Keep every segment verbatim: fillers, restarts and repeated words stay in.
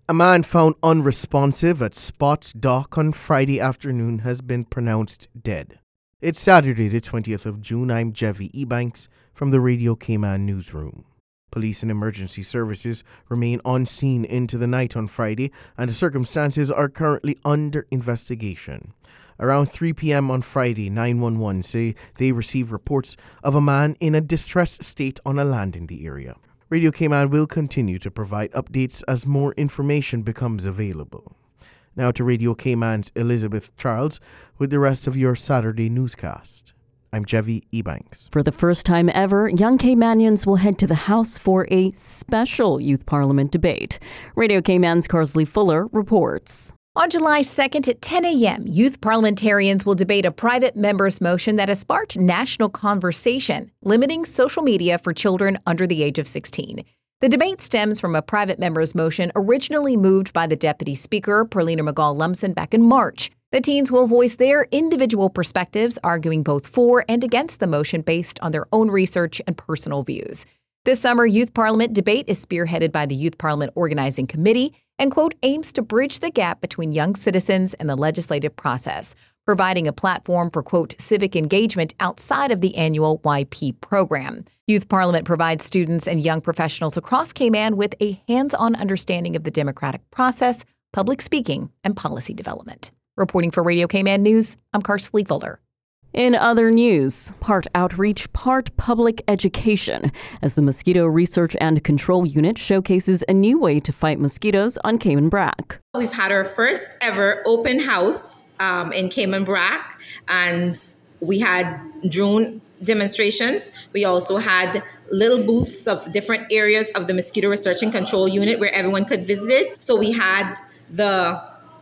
A man found unresponsive at Spots Dock on Friday afternoon has been pronounced dead. It's Saturday, the twentieth of June. I'm Jevy Ebanks from the Radio Cayman newsroom. Police and emergency services remain on scene into the night on Friday, and the circumstances are currently under investigation. Around three p.m. on Friday, nine one one say they received reports of a man in a distressed state on a land in the area. Radio Cayman will continue to provide updates as more information becomes available. Now to Radio Cayman's Elizabeth Charles with the rest of your Saturday newscast. I'm Jevy Ebanks. For the first time ever, young Caymanians will head to the House for a special Youth Parliament debate. Radio Cayman's Carsley Fuller reports. On July second at ten a.m., youth parliamentarians will debate a private member's motion that has sparked national conversation, limiting social media for children under the age of sixteen. The debate stems from a private member's motion originally moved by the Deputy Speaker, Perlina McGall-Lumsden, back in March. The teens will voice their individual perspectives, arguing both for and against the motion based on their own research and personal views. This summer Youth Parliament debate is spearheaded by the Youth Parliament Organizing Committee and, quote, aims to bridge the gap between young citizens and the legislative process, providing a platform for, quote, civic engagement outside of the annual Y P program. Youth Parliament provides students and young professionals across Cayman with a hands-on understanding of the democratic process, public speaking, and policy development. Reporting for Radio Cayman News, I'm Carsley Fuller. In other news, part outreach, part public education, as the Mosquito Research and Control Unit showcases a new way to fight mosquitoes on Cayman Brac. We've had our first ever open house um, in Cayman Brac, and we had drone demonstrations. We also had little booths of different areas of the Mosquito Research and Control Unit where everyone could visit. So we had the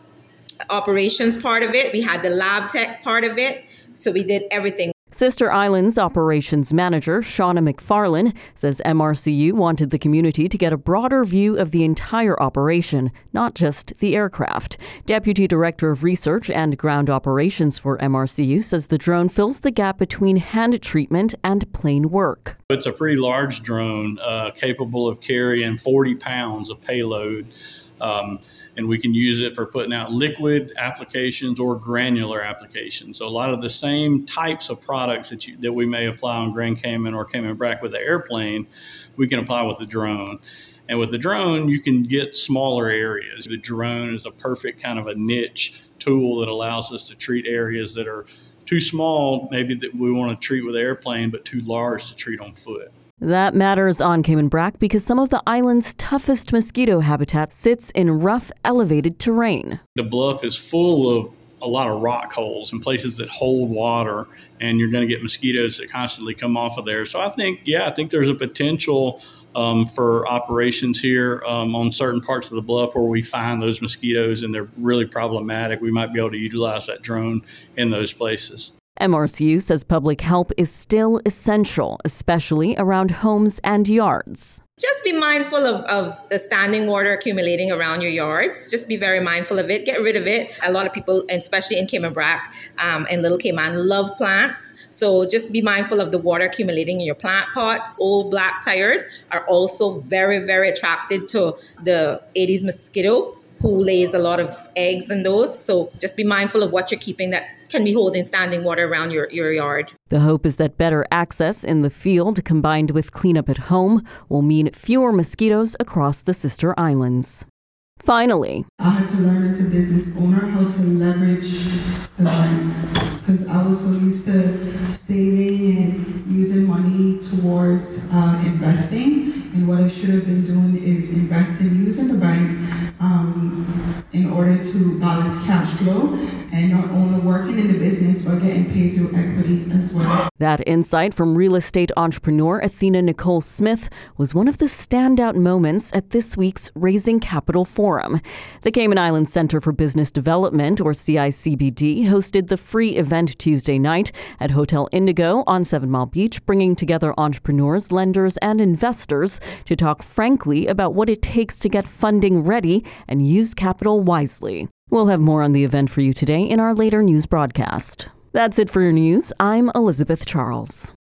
operations part of it, we had the lab tech part of it. So we did everything. Sister Islands Operations Manager Shauna McFarlane says M R C U wanted the community to get a broader view of the entire operation, not just the aircraft. Deputy Director of Research and Ground Operations for M R C U says the drone fills the gap between hand treatment and plane work. It's a pretty large drone uh, capable of carrying forty pounds of payload. Um, and we can use it for putting out liquid applications or granular applications. So a lot of the same types of products that you, that we may apply on Grand Cayman or Cayman Brac with the airplane, we can apply with the drone. And with the drone, you can get smaller areas. The drone is a perfect kind of a niche tool that allows us to treat areas that are too small, maybe that we want to treat with the airplane, but too large to treat on foot. That matters on Cayman Brac because some of the island's toughest mosquito habitat sits in rough, elevated terrain. The bluff is full of a lot of rock holes and places that hold water, and you're going to get mosquitoes that constantly come off of there. So I think, yeah, I think there's a potential um, for operations here um, on certain parts of the bluff where we find those mosquitoes and they're really problematic. We might be able to utilize that drone in those places. M R C U says public help is still essential, especially around homes and yards. Just be mindful of, of the standing water accumulating around your yards. Just be very mindful of it. Get rid of it. A lot of people, especially in Cayman Brac um, and Little Cayman, love plants. So just be mindful of the water accumulating in your plant pots. Old black tires are also very, very attracted to the Aedes mosquito, who lays a lot of eggs in those. So just be mindful of what you're keeping that can be holding standing water around your, your yard. The hope is that better access in the field combined with cleanup at home will mean fewer mosquitoes across the sister islands. Finally, I had to learn as a business owner how to leverage the bank because I was so used to saving and using money towards uh, investing. And what I should have been doing is investing using the bank um, in order to balance cash flow and not only working in the business but getting paid through equity as well. That insight from real estate entrepreneur Athena Nicole Smith was one of the standout moments at this week's Raising Capital Forum. The Cayman Islands Center for Business Development, or C I C B D, hosted the free event Tuesday night at Hotel Indigo on Seven Mile Beach, bringing together entrepreneurs, lenders, and investors to talk frankly about what it takes to get funding ready and use capital wisely. We'll have more on the event for you today in our later news broadcast. That's it for your news. I'm Elizabeth Charles.